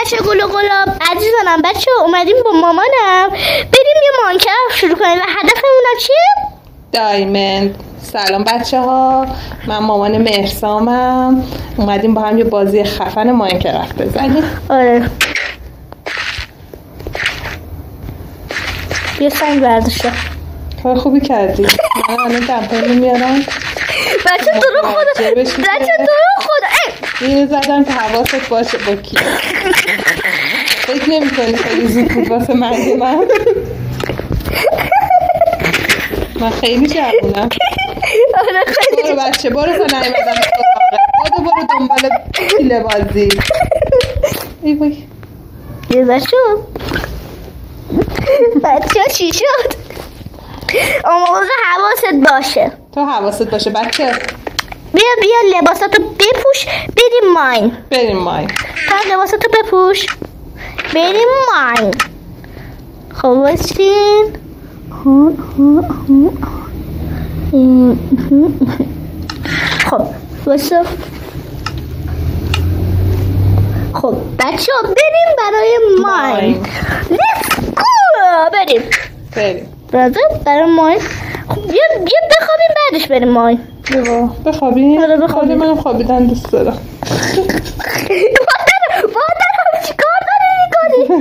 بچه گلو گلاب عزیزانم، بچه اومدیم با مامانم بریم یه ماینکرافت شروع کنیم و هدفمون چیه؟ دایموند. سلام بچه ها، من مامان مهرسامم. اومدیم با هم یه بازی خفن ماینکرافت بزنیم. آره بیا سنگ برداشته. کار خوبی کردی. من الان دمپایی میارم. بچه درو خدا، بچه درو خدا. اینو زدم که حواست باشه با کی. فکر نمی کنی خیلی زود بود واسه مرگ من خیلی جوونم. آره خیلی. برو بچه برو تا نیومدم سراغه. برو دنبال پیله بازی. ای وای. یه بچه چی شد؟ آموزه حواست باشه. تو حواست باشه بچه. بیا لباساتو بپوش بریم ماین. تا لباساتو بپوش بریم ماین. خب باشین. خب باشو. خب بچه ها بریم برای ماین. Let's go. بریم برای ماین. خب بیا بخوابیم بعدش بریم ماین. بخوابیم؟ آره بخوابیم. منم خوابیدن دوست دارم. مادر هم چی کار داری میکنی؟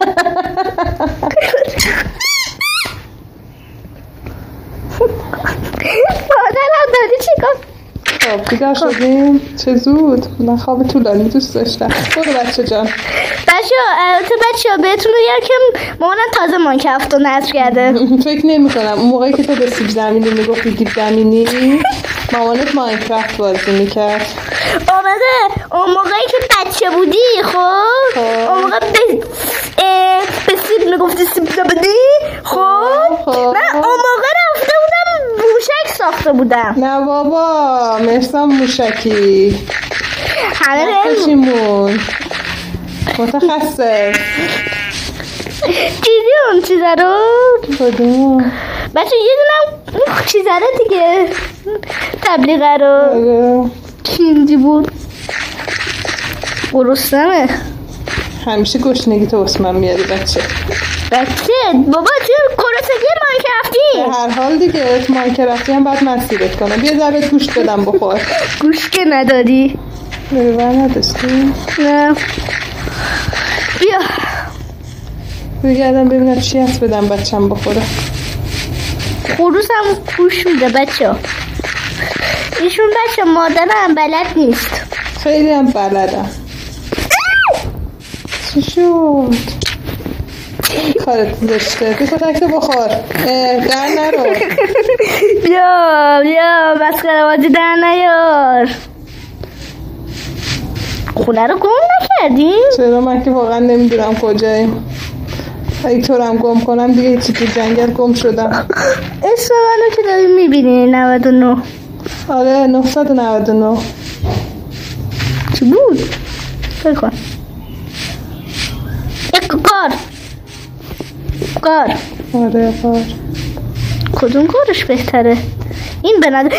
مادر هم داری چی کار؟ خب بیدار شدیم. چه زود. من خواب طولانی دوست داشتم. برو بچه جان. بچه ها بهتون بگم که مامانم تازه ماینکرافت رو نصب کرده. فکر نمی کنم اون موقعی که تو به سیب زمینی میگفتی دیب زمینی مامانت ماینکرافت بازی میکرد. اون موقعی که بچه بودی خب اون موقع به سیب میگفتی سیب زمینی. خب من اون موقع رفته بودم موشک ساخته بودم. نه بابا مرسام موشکی همه نکشیمون متخصص چیزی اون چیزه رو کدوم بچه یه دونم چیزه رو دیگه تبلیغه رو کینجی بود گرستمه. همیشه گشنگی تو اسمم میاری بچه بابا چه گرسنگی ماینکرافتی. به هر حال دیگه ماینکرافتی هم باید مسیرت کنم. بیا ذره گوشت بدم بخور. گوشت که نداری؟ بر نداشتی؟ نه بیا بگردم ببینم چی هست بدم بچم بخوره. خروس هم گوش میده بچه ها. ایشون بچه مادرم بلد نیست. خیلی هم بلدم. چی شد؟ کارت داشته بی خودکتو بخور. در نرو. بیا مسخره بازی در نیار. خونه رو گم نکردیم؟ چرا من که واقعا نمیدونم کجاییم. اگه تو رو هم گم کنم دیگه هیچی تو جنگل گم شدم. اسم منو که داری میبینی 99. آره 999. چی بود؟ بکن یک کار. آره کار. کدوم کارش بهتره؟ این به نظر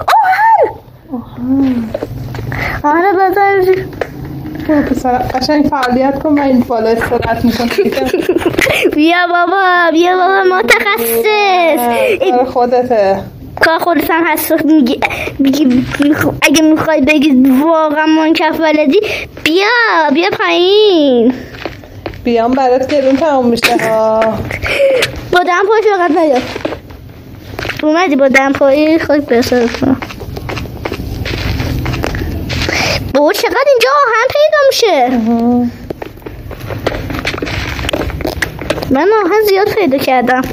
آهن بزن. پسر قشنگ فعالیت کن. من این بالا استراحت میکنم. بیا بابا متخصص. خودته کار خودت هم هست. میگی اگه میخوای بگی واقعا ماینکرافت بلدی بیا پایین. بیام برات گرون تموم میشه ها. با دمپایی فقط نیا. اومدی با دمپایی خود برسد کنم. بابا چقدر اینجا آهن پیدا میشه. من آهن زیاد پیدا کردم.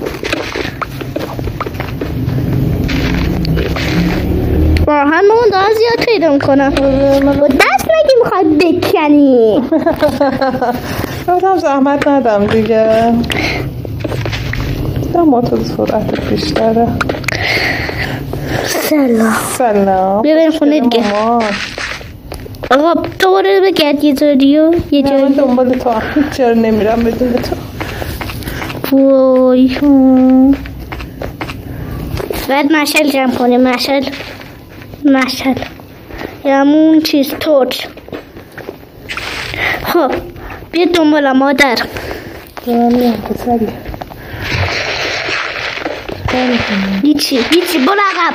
آهن من دارم زیاد پیدا میکنم. با دست نگی میخواد بکنی. هم زحمت ندم دیگه. دم تو سرعت بیشتره. سلام بیا بریم خونه دیگه. آقا تو برو بگرد یه جایی من دنبال تو چرا نمیرم بدون تو. وای باید مشعل جمع کنیم. مشعل همون چیز تورچ. خب بیا دنبالم مادر. هیچی برو عقب.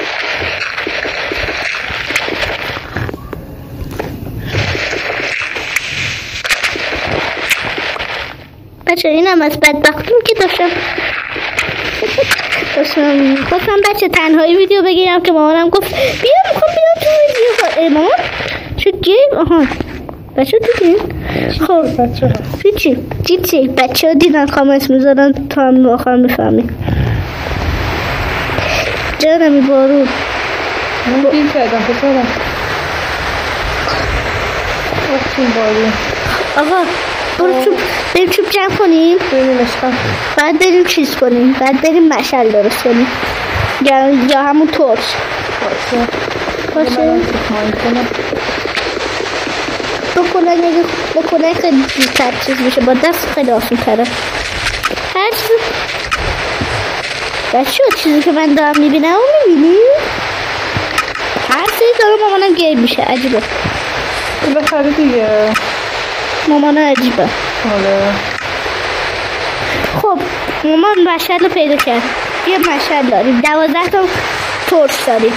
بچه اینم از بدبختیم که داشتم خواستم بچه تنهایی ویدیو بگیرم که مامانم گفت بیا میخوام بیام تو ویدیو. مامان چه گیم؟ آها بچه دیدین؟ خب چی بچه ها دیدن کامنت میذارن تا هم آخر میفهمی. جانمی بارون من بیل کردم پسرم وقتیم بارون. آقا بریم چوب جمع کنیم. بعد بریم چیز کنیم. بعد بریم مشعل درست کنیم یا همون تورچ باشه. بکنه خیلی دیرتر چیز میشه. با دست خیلی آسون تره. هر بچه چیزی که من دارم میبینم و میبینی هر سری دارم مامانم گیر میشه. عجیبه بخره دیگه. مامان عجیبه. خب مامان مشعل رو پیدا کرد. یه مشعل داریم 12 تا تورچ داریم.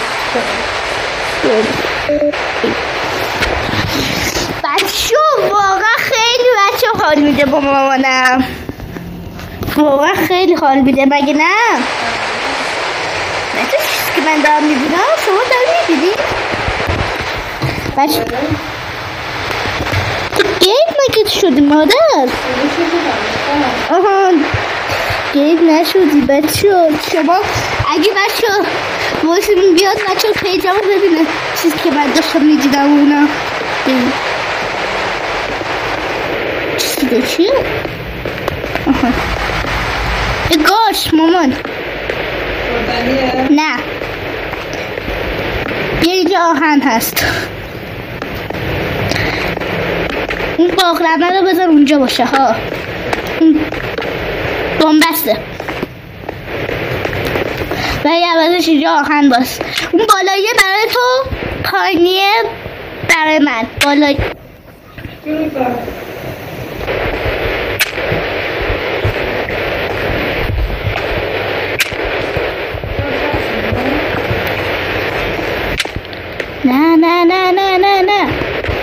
بچه واقعا خیلی بچه حال میده با مامانم. واقعا خیلی حال میده مگه نه؟ بچه چیزی که من دارم میبینم شما دارم میبینید؟ بچه تو گیب مگه شدی مادر؟ آها گیب نشدی بچه. شما اگه بچه واسمون بیاد بچه پیجمو ببینه چیزی که من داشتم میدیدم اونا. چیزی ده چیه؟ آها گاش مامان نه بیا اینجا آهن هست. اون باقلمه رو بذار اونجا باشه ها. بومبسته و یه عوضش اینجا آهن باست. اون بالاییه برای تو پایینیه برای من. بالایی نه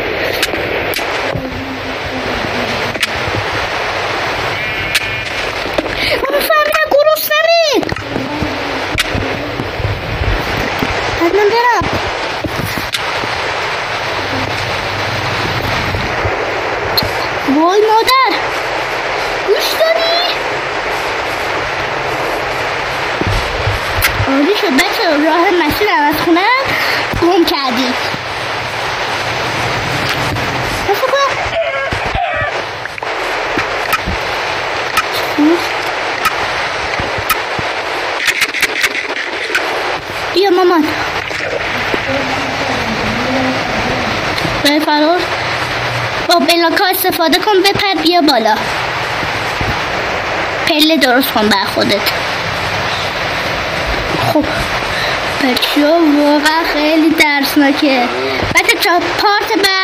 من فهمیدم گرسنمی. بعد من برم. وای مادر گوش داری؟ عالی شد بچه. راه مسیر از خونه گم کردی. بیا مامان به فرار با بلاکا استفاده کن. بپر بیا بالا. پله درست کن بر خودت. خب بچه واقعا خیلی ترسناکه. بچه پارت بعد